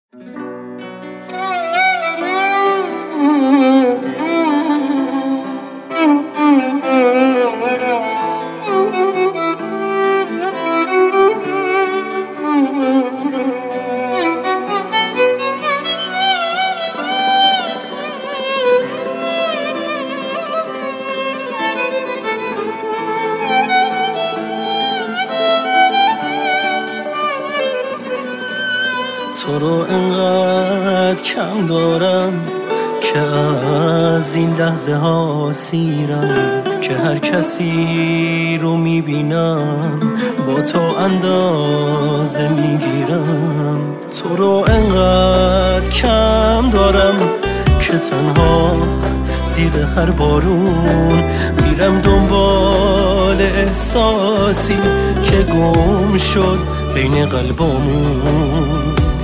تو رو انقدر کم دارم که از این لحظه ها سیرم، که هر کسی رو میبینم با تو اندازه میگیرم. تو رو انقدر کم دارم که تنها زیر هر بارون میرم دنبال احساسی که گم شد بین قلبامون.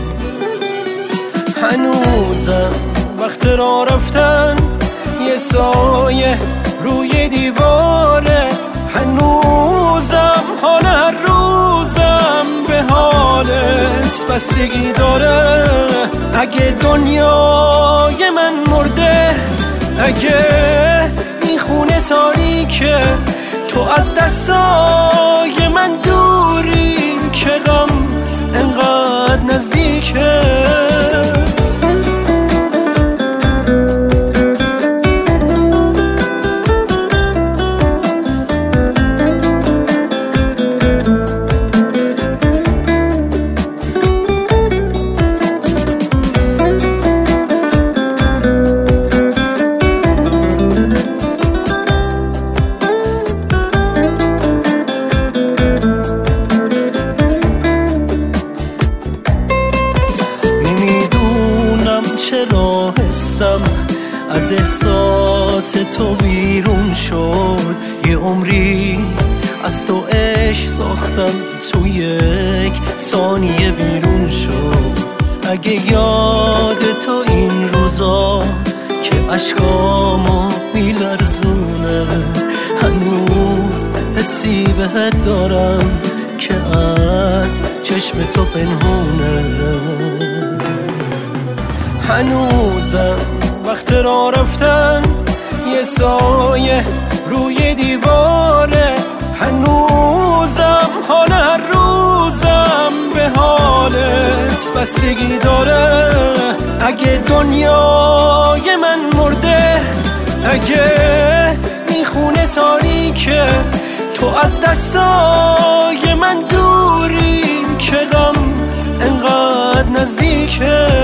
هنوزم وقت راه رفتن یه سایه روی دیواره، هنوزم حال هر روزم به حالت بستگی داره. اگه دنیای من مرده، اگه این خونه تاریکه، تو از دستای من دوری، که غم انقدر نزدیکه. چرا حسم از احساس تو بیرون شد، یه عمری از تو عشق ساختم، تو یک ثانیه بیرون شد. اگه یاد تو این روزا که اشکامو میلرزونه، هنوز حسی بهت دارم که از چشم تو پنهونه. هنوزم وقت راه رفتن یه سایه روی دیواره، هنوزم حال هر روزم به حالت بستگی داره. اگه دنیای من مرده، اگه این خونه تاریکه، تو از دستای من دوری، که غم انقدر نزدیکه.